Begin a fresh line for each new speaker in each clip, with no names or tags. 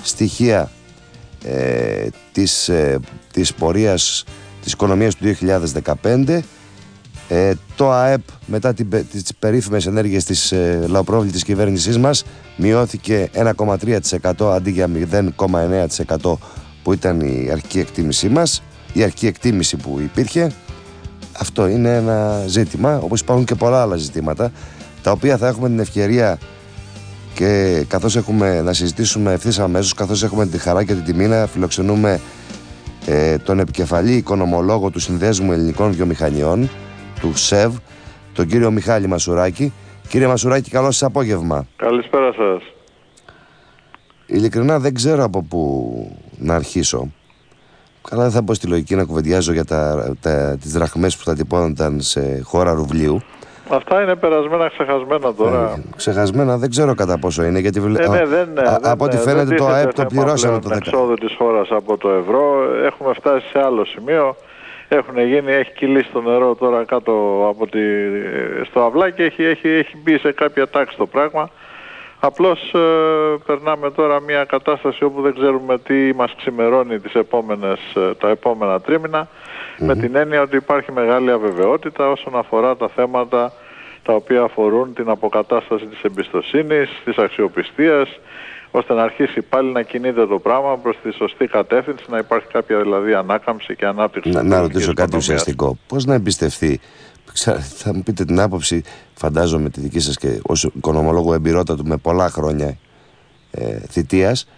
στοιχεία της πορείας της οικονομίας του 2015. Το ΑΕΠ μετά τις περίφημες ενέργειες της λαοπρόβλητης κυβέρνησής μας μειώθηκε 1,3% αντί για 0,9% που ήταν η αρχική εκτίμησή μας, η αρχική εκτίμηση που υπήρχε. Αυτό είναι ένα ζήτημα, όπως υπάρχουν και πολλά άλλα ζητήματα, τα οποία θα έχουμε την ευκαιρία και καθώς έχουμε να συζητήσουμε ευθύς αμέσως, καθώς έχουμε τη χαρά και την τιμή να φιλοξενούμε τον επικεφαλή οικονομολόγο του Συνδέσμου Ελληνικών Βιομηχανιών, του ΣΕΒ, τον κύριο Μιχάλη Μασουράκη. Κύριε Μασουράκη, καλό σας απόγευμα.
Καλησπέρα σας.
Ειλικρινά δεν ξέρω από πού να αρχίσω. Καλά, δεν θα μπω στη λογική να κουβεντιάζω για τις δραχμές που θα τυπώνονταν σε χώρα ρουβλίου.
Αυτά είναι περασμένα, ξεχασμένα τώρα.
Ξεχασμένα δεν ξέρω κατά πόσο είναι, γιατί από ό,τι φαίνεται το ΑΕΠ το πληρώσαμε το 10.
Εξόδου της χώρας από το ευρώ, έχουμε φτάσει σε άλλο σημείο. Έχει κυλήσει το νερό τώρα κάτω από στο αυλάκι, έχει μπει σε κάποια τάξη το πράγμα. Απλώς περνάμε τώρα μια κατάσταση όπου δεν ξέρουμε τι μας ξημερώνει τα επόμενα τρίμηνα, με την έννοια ότι υπάρχει μεγάλη αβεβαιότητα όσον αφορά τα θέματα τα οποία αφορούν την αποκατάσταση της εμπιστοσύνης, της αξιοπιστίας, ώστε να αρχίσει πάλι να κινείται το πράγμα προς τη σωστή κατεύθυνση, να υπάρχει κάποια δηλαδή ανάκαμψη και ανάπτυξη.
Να ρωτήσω κάτι ουσιαστικό. Πώς να εμπιστευτεί, θα μου πείτε την άποψη, φαντάζομαι τη δική σας και ως οικονομολόγο εμπειρότατου με πολλά χρόνια θητείας,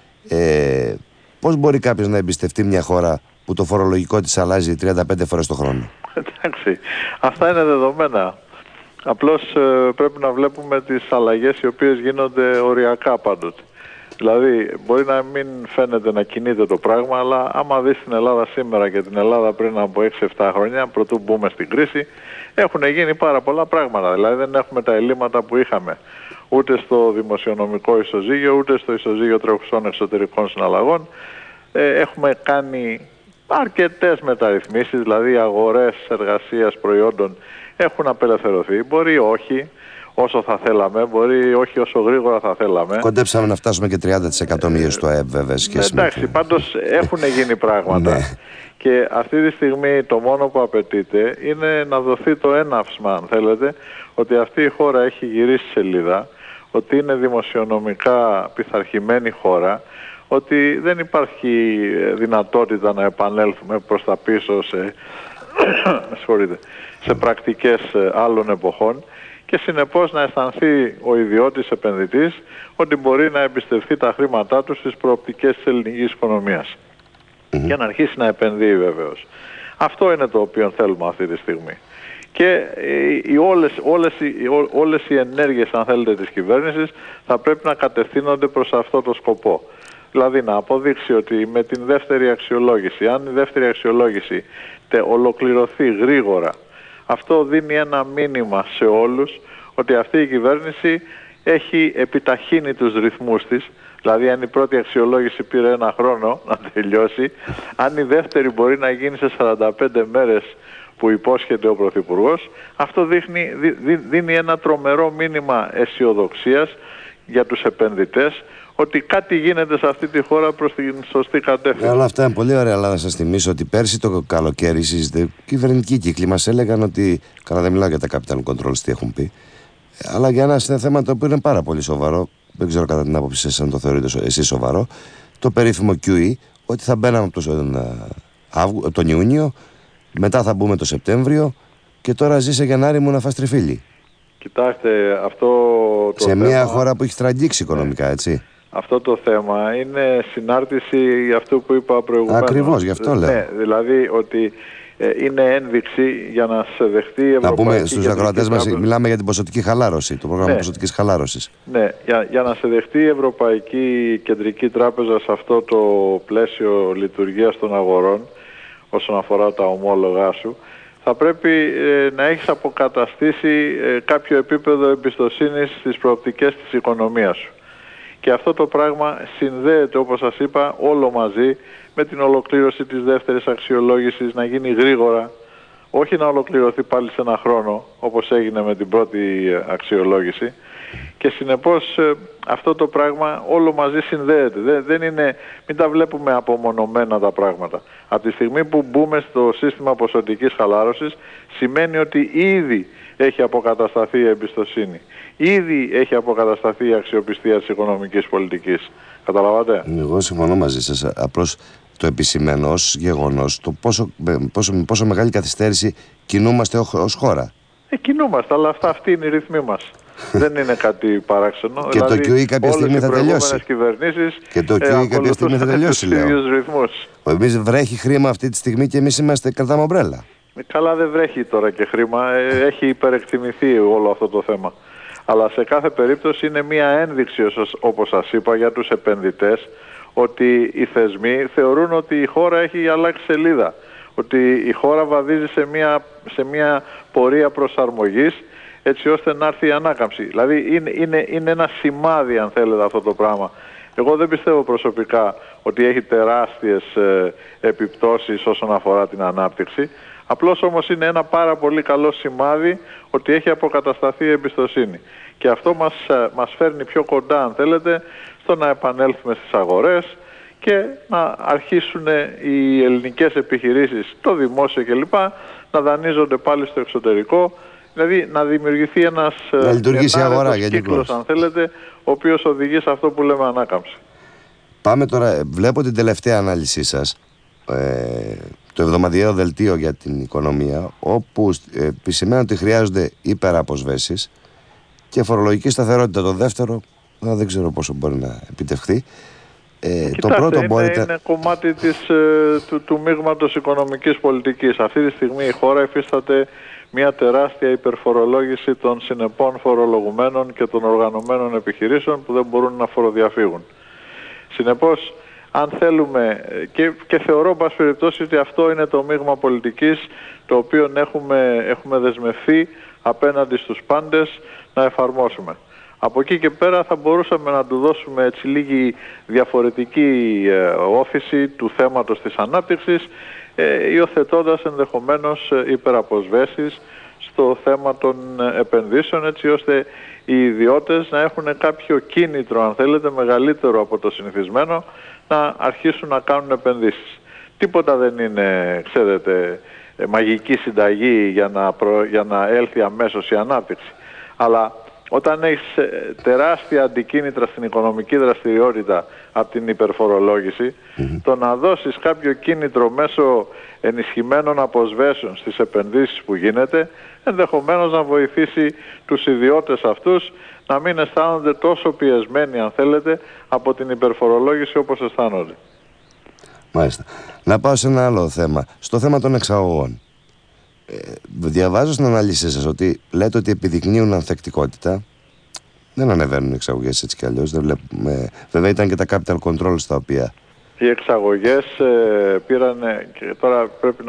πώς μπορεί κάποιος να εμπιστευτεί μια χώρα που το φορολογικό της αλλάζει 35 φορές το χρόνο?
Εντάξει, αυτά είναι δεδομένα. Απλώς πρέπει να βλέπουμε τις αλλαγές οι οποίες γίνονται οριακά πάντοτε. Δηλαδή μπορεί να μην φαίνεται να κινείται το πράγμα, αλλά άμα δεις την Ελλάδα σήμερα και την Ελλάδα πριν από 6-7 χρόνια, πρωτού μπούμε στην κρίση, έχουν γίνει πάρα πολλά πράγματα. Δηλαδή δεν έχουμε τα ελλείμματα που είχαμε ούτε στο δημοσιονομικό ισοζύγιο, ούτε στο ισοζύγιο τρέχουσων εξωτερικών συναλλαγών. Έχουμε κάνει αρκετές μεταρρυθμίσεις, δηλαδή οι αγορές εργασίας προϊόντων έχουν απελευθερωθεί. Μπορεί όχι όσο θα θέλαμε, μπορεί όχι όσο γρήγορα θα θέλαμε.
Κοντέψαμε να φτάσουμε και 30% μείωση στο ΑΕΠ, βέβαια.
Εντάξει, πάντως έχουν γίνει πράγματα. Και αυτή τη στιγμή το μόνο που απαιτείται είναι να δοθεί το έναυσμα, αν θέλετε, ότι αυτή η χώρα έχει γυρίσει σελίδα, ότι είναι δημοσιονομικά πειθαρχημένη χώρα, ότι δεν υπάρχει δυνατότητα να επανέλθουμε προς τα πίσω σε πρακτικές άλλων εποχών, και συνεπώς να αισθανθεί ο ιδιώτης επενδυτής ότι μπορεί να εμπιστευτεί τα χρήματά του στις προοπτικές της ελληνικής οικονομίας και να αρχίσει να επενδύει βεβαίως. Αυτό είναι το οποίο θέλουμε αυτή τη στιγμή. Και όλες οι ενέργειες, αν θέλετε, της κυβέρνησης θα πρέπει να κατευθύνονται προς αυτό το σκοπό. Δηλαδή να αποδείξει ότι με την δεύτερη αξιολόγηση, αν η δεύτερη αξιολόγηση ολοκληρωθεί γρήγορα, αυτό δίνει ένα μήνυμα σε όλους ότι αυτή η κυβέρνηση έχει επιταχύνει τους ρυθμούς της. Δηλαδή αν η πρώτη αξιολόγηση πήρε ένα χρόνο να τελειώσει, αν η δεύτερη μπορεί να γίνει σε 45 μέρες που υπόσχεται ο Πρωθυπουργός, αυτό δίνει ένα τρομερό μήνυμα αισιοδοξίας για τους επενδυτές ότι κάτι γίνεται σε αυτή τη χώρα προς την σωστή κατεύθυνση.
Όλα αυτά είναι πολύ ωραία, αλλά να σας θυμίσω ότι πέρσι το καλοκαίρι κυβερνητικοί κύκλοι μας έλεγαν ότι, καλά δεν μιλάω για τα capital controls τι έχουν πει, αλλά για ένα θέμα το οποίο είναι πάρα πολύ σοβαρό, δεν ξέρω κατά την άποψη σας αν το θεωρείτε εσείς σοβαρό, το περίφημο QE, ότι θα μπαίναμε τον Ιούνιο, μετά θα μπούμε το Σεπτέμβριο και τώρα ζήσε Γενάρη μου να φας τριφύλι.
Κοιτάξτε, αυτό το
σε
θέμα,
μια χώρα που έχει τραγγίξει οικονομικά, έτσι.
Αυτό το θέμα είναι συνάρτηση για αυτό που είπα προηγουμένως.
Ακριβώς, γι' αυτό λέω.
Ναι, δηλαδή ότι είναι ένδειξη για να σε δεχτεί η Ευρωπαϊκή.
Να πούμε στους ακροατές μας, μιλάμε για την ποσοτική χαλάρωση, το πρόγραμμα ποσοτικής χαλάρωσης.
Ναι, για να σε δεχτεί η Ευρωπαϊκή Κεντρική Τράπεζα σε αυτό το πλαίσιο λειτουργίας των αγορών, όσον αφορά τα ομόλογά σου, θα πρέπει να έχεις αποκαταστήσει κάποιο επίπεδο εμπιστοσύνης στις προοπτικές της οικονομίας σου. Και αυτό το πράγμα συνδέεται, όπως σας είπα, όλο μαζί με την ολοκλήρωση της δεύτερης αξιολόγησης, να γίνει γρήγορα, όχι να ολοκληρωθεί πάλι σε ένα χρόνο, όπως έγινε με την πρώτη αξιολόγηση, Και συνεπώς αυτό το πράγμα όλο μαζί συνδέεται. Δεν είναι, μην τα βλέπουμε απομονωμένα τα πράγματα. Από τη στιγμή που μπούμε στο σύστημα ποσοτικής χαλάρωσης, σημαίνει ότι ήδη έχει αποκατασταθεί η εμπιστοσύνη. Ήδη έχει αποκατασταθεί η αξιοπιστία της οικονομικής πολιτικής. Καταλαβαίνετε?
Εγώ συμφωνώ μαζί σας. Απλώς το επισημαίνω ως γεγονός το πόσο μεγάλη καθυστέρηση κινούμαστε ως χώρα.
Κινούμαστε, αλλά αυτή είναι η ρυθμή μας. Δεν είναι κάτι παράξενο.
Και δηλαδή, το QE κάποια στιγμή θα τελειώσει.
Και
το QE κάποια στιγμή θα τελειώσει, λέω. Εμείς βρέχει χρήμα αυτή τη στιγμή και εμείς κρατάμε ομπρέλα.
Καλά, δεν βρέχει τώρα και χρήμα. Έχει υπερεκτιμηθεί όλο αυτό το θέμα. Αλλά σε κάθε περίπτωση είναι μια ένδειξη, όπως σας είπα, για τους επενδυτές, ότι οι θεσμοί θεωρούν ότι η χώρα έχει αλλάξει σελίδα. Ότι η χώρα βαδίζει σε μια πορεία προσαρμογής, έτσι ώστε να έρθει η ανάκαμψη. Δηλαδή είναι ένα σημάδι, αν θέλετε, αυτό το πράγμα. Εγώ δεν πιστεύω προσωπικά ότι έχει τεράστιες επιπτώσεις όσον αφορά την ανάπτυξη. Απλώς όμως είναι ένα πάρα πολύ καλό σημάδι ότι έχει αποκατασταθεί η εμπιστοσύνη. Και αυτό μας φέρνει πιο κοντά, αν θέλετε, στο να επανέλθουμε στις αγορές και να αρχίσουν οι ελληνικές επιχειρήσεις, το δημόσιο κλπ, να δανείζονται πάλι στο εξωτερικό. Δηλαδή να δημιουργηθεί ένας κύκλος, αν θέλετε, ο οποίος οδηγεί σε αυτό που λέμε ανάκαμψη.
Πάμε τώρα, βλέπω την τελευταία ανάλυση σας, το εβδομαδιαίο δελτίο για την οικονομία, όπου επισημαίνω ότι χρειάζονται υπεραποσβέσεις και φορολογική σταθερότητα. Το δεύτερο δεν ξέρω πόσο μπορεί να επιτευχθεί.
Κοιτάξτε, το πρώτο είναι κομμάτι του μείγματος οικονομικής πολιτικής. Αυτή τη στιγμή η χώρα υφίσταται μια τεράστια υπερφορολόγηση των συνεπών φορολογουμένων και των οργανωμένων επιχειρήσεων που δεν μπορούν να φοροδιαφύγουν. Συνεπώς, αν θέλουμε, και θεωρώ πάση περιπτώσει ότι αυτό είναι το μείγμα πολιτικής το οποίο έχουμε δεσμευθεί απέναντι στους πάντες να εφαρμόσουμε. Από εκεί και πέρα θα μπορούσαμε να του δώσουμε έτσι λίγη διαφορετική όθηση του θέματος της ανάπτυξης, υιοθετώντας ενδεχομένως υπεραποσβέσεις στο θέμα των επενδύσεων, έτσι ώστε οι ιδιώτες να έχουν κάποιο κίνητρο, αν θέλετε, μεγαλύτερο από το συνηθισμένο, να αρχίσουν να κάνουν επενδύσεις. Τίποτα δεν είναι, ξέρετε, μαγική συνταγή για να έλθει αμέσως η ανάπτυξη. Αλλά όταν έχεις τεράστια αντικίνητρα στην οικονομική δραστηριότητα από την υπερφορολόγηση, το να δώσεις κάποιο κίνητρο μέσω ενισχυμένων αποσβέσεων στις επενδύσεις που γίνεται, ενδεχομένως να βοηθήσει τους ιδιώτες αυτούς να μην αισθάνονται τόσο πιεσμένοι, αν θέλετε, από την υπερφορολόγηση όπως αισθάνονται.
Μάλιστα. Να πάω σε ένα άλλο θέμα. Στο θέμα των εξαγωγών. Διαβάζω στην ανάλυση σας ότι λέτε ότι επιδεικνύουν ανθεκτικότητα. Δεν ανεβαίνουν οι εξαγωγές έτσι κι αλλιώς. Βέβαια ήταν και τα capital controls τα οποία...
Οι εξαγωγές πήραν, και τώρα πρέπει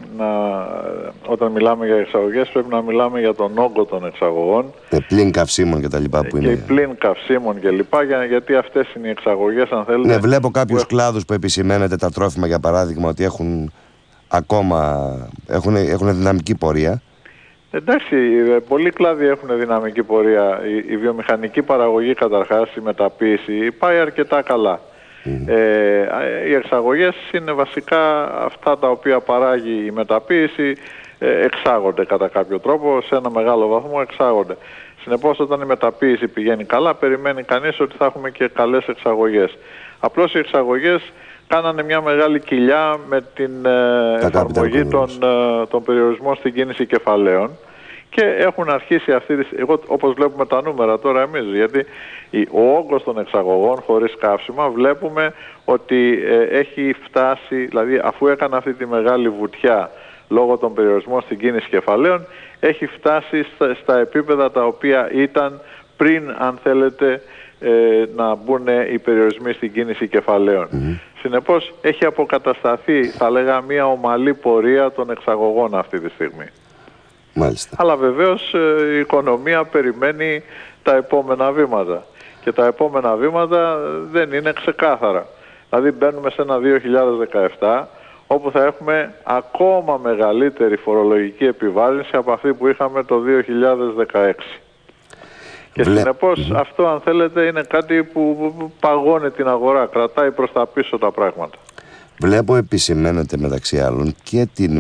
όταν μιλάμε για εξαγωγές πρέπει να μιλάμε για τον όγκο των εξαγωγών.
Πλην καυσίμων και τα λοιπά που είναι.
Και πλην καυσίμων και λοιπά, γιατί αυτές είναι οι εξαγωγές, αν θέλετε.
Ναι, βλέπω κάποιους κλάδους που επισημαίνεται, τα τρόφιμα για παράδειγμα, ότι έχουν δυναμική πορεία. Εντάξει,
πολλοί κλάδοι έχουν δυναμική πορεία. Η βιομηχανική παραγωγή καταρχάς, η μεταποίηση πάει αρκετά καλά. Οι εξαγωγές είναι βασικά αυτά τα οποία παράγει η μεταποίηση, εξάγονται κατά κάποιο τρόπο, σε ένα μεγάλο βαθμό εξάγονται. Συνεπώς όταν η μεταποίηση πηγαίνει καλά, περιμένει κανείς ότι θα έχουμε και καλές εξαγωγές. Απλώς οι εξαγωγές κάνανε μια μεγάλη κοιλιά με την εφαρμογή των περιορισμών στην κίνηση κεφαλαίων και έχουν αρχίσει όπως βλέπουμε τα νούμερα τώρα εμείς, γιατί ο όγκος των εξαγωγών χωρίς καύσιμα βλέπουμε ότι έχει φτάσει, δηλαδή αφού έκανε αυτή τη μεγάλη βουτιά λόγω των περιορισμών στην κίνηση κεφαλαίων, έχει φτάσει στα επίπεδα τα οποία ήταν πριν, αν θέλετε, να μπουν οι περιορισμοί στην κίνηση κεφαλαίων. Συνεπώς έχει αποκατασταθεί, θα λέγα, μια ομαλή πορεία των εξαγωγών αυτή τη στιγμή.
Μάλιστα.
Αλλά βεβαίως η οικονομία περιμένει τα επόμενα βήματα. Και τα επόμενα βήματα δεν είναι ξεκάθαρα. Δηλαδή μπαίνουμε σε ένα 2017 όπου θα έχουμε ακόμα μεγαλύτερη φορολογική επιβάρυνση από αυτή που είχαμε το 2016. Και συνεπώς αυτό, αν θέλετε, είναι κάτι που παγώνει την αγορά, κρατάει προς τα πίσω τα πράγματα.
Βλέπω επισημαίνεται μεταξύ άλλων και την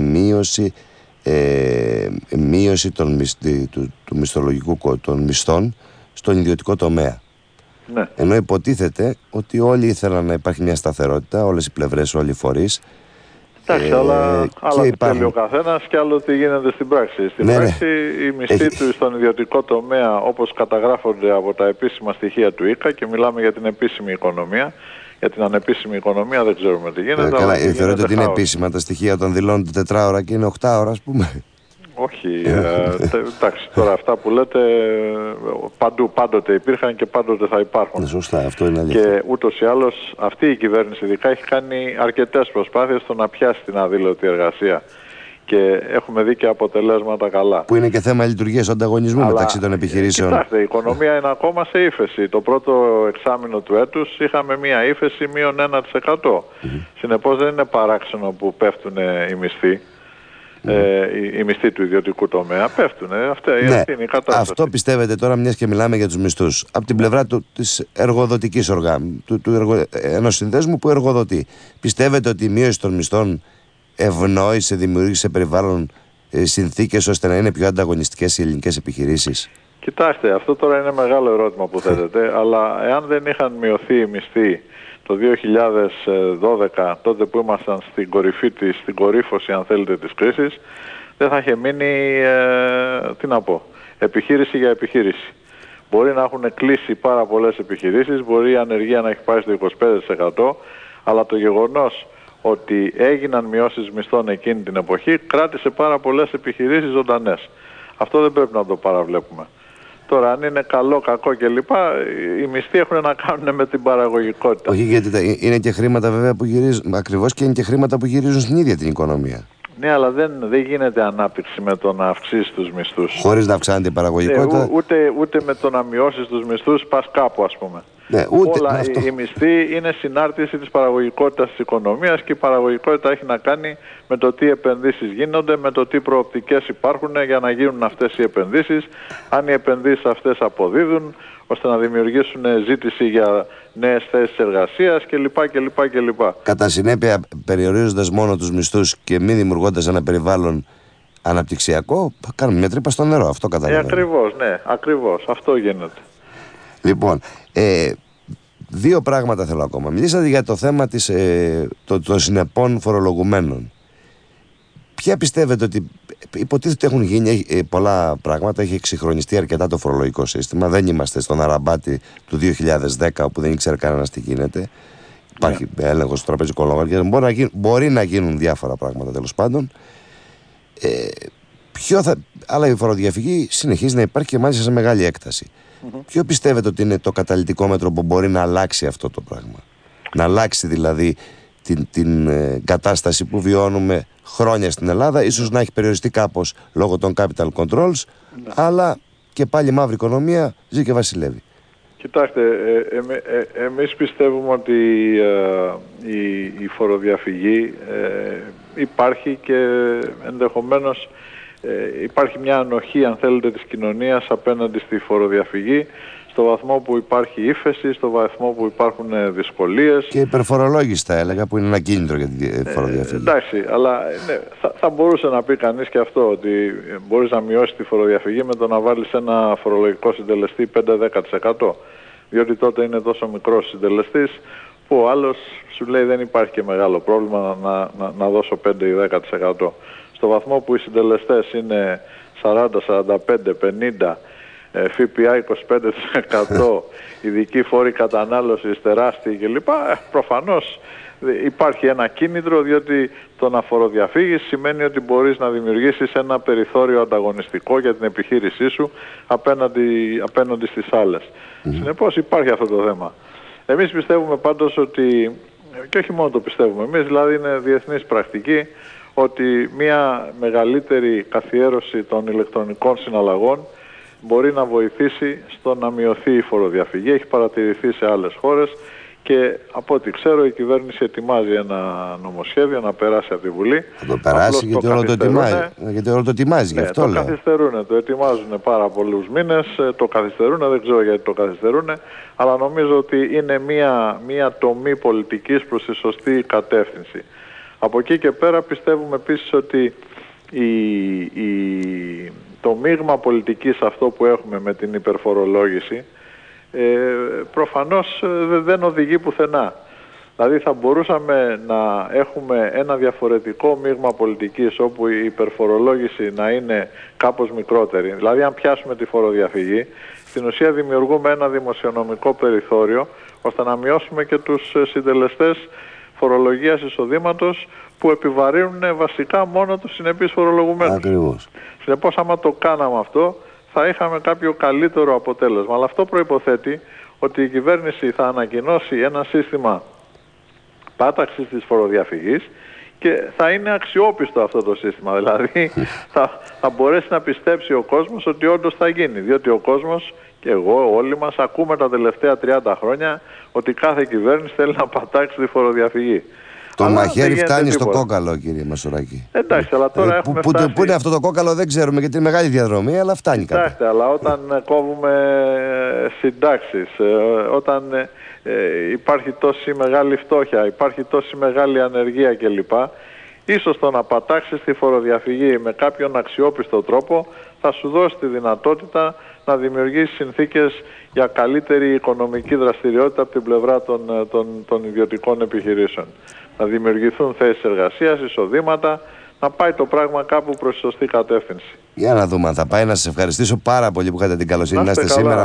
μείωση του μισθολογικού των μισθών στον ιδιωτικό τομέα.
Ναι.
Ενώ υποτίθεται ότι όλοι ήθελαν να υπάρχει μια σταθερότητα, όλες οι πλευρές, όλοι οι φορείς.
Εντάξει, αλλά τι θέλει ο καθένας και άλλο τι γίνεται στην πράξη. Στην πράξη οι μισθοί του στον ιδιωτικό τομέα, όπως καταγράφονται από τα επίσημα στοιχεία του ΙΚΑ, και μιλάμε για την επίσημη οικονομία. Για την ανεπίσημη οικονομία δεν ξέρουμε τι γίνεται.
Καλά, θεωρείτε ότι είναι επίσημα τα στοιχεία όταν δηλώνονται 4 ώρα και είναι 8 ώρα, ας πούμε?
Όχι, εντάξει, τώρα αυτά που λέτε πάντοτε υπήρχαν και πάντοτε θα υπάρχουν.
Σωστά, αυτό είναι αλήθεια.
Και ούτως ή άλλως αυτή η κυβέρνηση ειδικά έχει κάνει αρκετές προσπάθειες στο να πιάσει την αδήλωτη εργασία. Και έχουμε δει και αποτελέσματα καλά. Που
είναι και θέμα λειτουργίας ανταγωνισμού μεταξύ των επιχειρήσεων.
Κοιτάξτε, η οικονομία είναι ακόμα σε ύφεση. Το πρώτο εξάμηνο του έτους είχαμε μία ύφεση μείον 1%. Συνεπώς δεν είναι παράξενο που πέφτουν οι μισθοί. Οι μισθοί του ιδιωτικού τομέα πέφτουν. Αυτή είναι η κατάσταση.
Αυτό πιστεύετε τώρα, μιας και μιλάμε για τους μισθούς, από την πλευρά της εργοδοτικής ενός συνδέσμου που εργοδοτεί, πιστεύετε ότι η μείωση των μισθών ευνόησε, δημιούργησε περιβάλλον, συνθήκες ώστε να είναι πιο ανταγωνιστικές οι ελληνικές επιχειρήσεις?
Κοιτάξτε, αυτό τώρα είναι μεγάλο ερώτημα που θέτετε, αλλά εάν δεν είχαν μειωθεί οι μισθοί το 2012, τότε που ήμασταν στην κορύφωση, αν θέλετε, της κρίσης, δεν θα είχε μείνει, επιχείρηση για επιχείρηση. Μπορεί να έχουν κλείσει πάρα πολλές επιχειρήσεις, μπορεί η ανεργία να έχει πάει στο 25%, αλλά το γεγονός ότι έγιναν μειώσεις μισθών εκείνη την εποχή κράτησε πάρα πολλές επιχειρήσεις ζωντανές. Αυτό δεν πρέπει να το παραβλέπουμε. Τώρα, αν είναι καλό, κακό κλπ., οι μισθοί έχουν να κάνουν με την παραγωγικότητα.
Όχι, γιατί είναι και χρήματα βέβαια που γυρίζουν, ακριβώς, και είναι και χρήματα που γυρίζουν στην ίδια την οικονομία.
Ναι, αλλά δεν γίνεται ανάπτυξη με το να αυξήσεις τους μισθούς.
Χωρίς να αυξάνεται η παραγωγικότητα.
Ούτε με το να μειώσεις τους μισθούς πας κάπου, ας πούμε.
Ναι,
όλα οι μισθοί είναι συνάρτηση της παραγωγικότητας της οικονομίας, και η παραγωγικότητα έχει να κάνει με το τι επενδύσεις γίνονται, με το τι προοπτικές υπάρχουν για να γίνουν αυτές οι επενδύσεις, αν οι επενδύσεις αυτές αποδίδουν ώστε να δημιουργήσουν ζήτηση για νέες θέσεις εργασίας κλπ.
Κατά συνέπεια, περιορίζοντας μόνο τους μισθούς και μη δημιουργώντας ένα περιβάλλον αναπτυξιακό, κάνουμε μια τρύπα στο νερό. Αυτό καταλαβαίνω.
Ακριβώς, ναι, ακριβώς. Αυτό γίνεται.
Λοιπόν, δύο πράγματα θέλω ακόμα. Μιλήσατε για το θέμα των συνεπών φορολογουμένων. Ποια πιστεύετε ότι, υποτίθεται έχουν γίνει πολλά πράγματα, έχει εξυγχρονιστεί αρκετά το φορολογικό σύστημα, δεν είμαστε στον αραμπάτι του 2010 όπου δεν ήξερε κανένας τι γίνεται, υπάρχει έλεγχος του τραπεζικού λογαριασμού, μπορεί να γίνουν διάφορα πράγματα τέλος πάντων. Αλλά η φοροδιαφυγή συνεχίζει να υπάρχει και μάλιστα σε μεγάλη έκταση. Ποιο πιστεύετε ότι είναι το καταλυτικό μέτρο που μπορεί να αλλάξει αυτό το πράγμα? Να αλλάξει δηλαδή την κατάσταση που βιώνουμε χρόνια στην Ελλάδα, ίσως να έχει περιοριστεί κάπως λόγω των capital controls, αλλά και πάλι η μαύρη οικονομία ζει και βασιλεύει.
Κοιτάξτε, εμείς πιστεύουμε ότι η φοροδιαφυγή υπάρχει και ενδεχομένως υπάρχει μια ανοχή, αν θέλετε, της κοινωνίας απέναντι στη φοροδιαφυγή, στο βαθμό που υπάρχει ύφεση, στο βαθμό που υπάρχουν δυσκολίες.
Και υπερφορολόγηση θα έλεγα, που είναι ένα κίνητρο για τη φοροδιαφυγή.
Εντάξει, αλλά ναι, θα μπορούσε να πει κανείς και αυτό, ότι μπορείς να μειώσεις τη φοροδιαφυγή με το να βάλεις ένα φορολογικό συντελεστή 5-10%. Διότι τότε είναι τόσο μικρός συντελεστής που ο άλλος σου λέει δεν υπάρχει και μεγάλο πρόβλημα να δώσω 5 ή 10%. Στο βαθμό που οι συντελεστές είναι 40, 45, 50, ΦΠΑ 25%, ειδικοί φόροι κατανάλωσης τεράστιοι κλπ. Προφανώς υπάρχει ένα κίνητρο, διότι το να φοροδιαφύγεις σημαίνει ότι μπορείς να δημιουργήσεις ένα περιθώριο ανταγωνιστικό για την επιχείρησή σου απέναντι στις άλλες. Συνεπώς υπάρχει αυτό το θέμα. Εμείς πιστεύουμε πάντως ότι, και όχι μόνο το πιστεύουμε εμείς, δηλαδή είναι διεθνής πρακτική, ότι μια μεγαλύτερη καθιέρωση των ηλεκτρονικών συναλλαγών μπορεί να βοηθήσει στο να μειωθεί η φοροδιαφυγή. Έχει παρατηρηθεί σε άλλες χώρες Και από ό,τι ξέρω η κυβέρνηση ετοιμάζει ένα νομοσχέδιο να περάσει από τη Βουλή.
Θα το περάσει γιατί όλο το ετοιμάζει. Γιατί όλο το ετοιμάζει, γι' αυτό
το
λέω.
καθυστερούν, το ετοιμάζουν πάρα πολλούς μήνες, το καθυστερούν, δεν ξέρω γιατί το καθυστερούν, αλλά νομίζω ότι είναι μια τομή πολιτικής προς τη σωστή κατεύθυνση. Από εκεί και πέρα πιστεύουμε επίσης ότι το μείγμα πολιτικής αυτό που έχουμε με την υπερφορολόγηση προφανώς δεν οδηγεί πουθενά. Δηλαδή θα μπορούσαμε να έχουμε ένα διαφορετικό μείγμα πολιτικής όπου η υπερφορολόγηση να είναι κάπως μικρότερη. Δηλαδή αν πιάσουμε τη φοροδιαφυγή, στην ουσία δημιουργούμε ένα δημοσιονομικό περιθώριο ώστε να μειώσουμε και τους συντελεστές φορολογίας εισοδήματος που επιβαρύνουν βασικά μόνο τους συνεπείς φορολογουμένους.
Ακριβώς.
Συνεπώς άμα το κάναμε αυτό θα είχαμε κάποιο καλύτερο αποτέλεσμα. Αλλά αυτό προϋποθέτει ότι η κυβέρνηση θα ανακοινώσει ένα σύστημα πάταξης της φοροδιαφυγής και θα είναι αξιόπιστο αυτό το σύστημα. Δηλαδή θα μπορέσει να πιστέψει ο κόσμος ότι όντως θα γίνει. Διότι ο κόσμος και εγώ, όλοι μας, ακούμε τα τελευταία 30 χρόνια ότι κάθε κυβέρνηση θέλει να πατάξει τη φοροδιαφυγή.
Το μαχαίρι φτάνει στο κόκαλο, κύριε Μασουράκη.
Εντάξει, αλλά τώρα έχουμε φτάσει...
Πού είναι αυτό το κόκαλο δεν ξέρουμε γιατί είναι μεγάλη διαδρομή, αλλά φτάνει κάπου.
Εντάξει, αλλά όταν κόβουμε συντάξεις, όταν υπάρχει τόση μεγάλη φτώχεια, υπάρχει τόση μεγάλη ανεργία κλπ. Ίσως το να πατάξεις τη φοροδιαφυγή με κάποιον αξιόπιστο τρόπο θα σου δώσει τη δυνατότητα να δημιουργήσει συνθήκες για καλύτερη οικονομική δραστηριότητα από την πλευρά των ιδιωτικών επιχειρήσεων. Να δημιουργηθούν θέσεις εργασίας, εισοδήματα, να πάει το πράγμα κάπου προς τη σωστή κατεύθυνση.
Για να δούμε αν θα πάει. Να σας ευχαριστήσω πάρα πολύ που είχατε την καλοσύνη να είστε σήμερα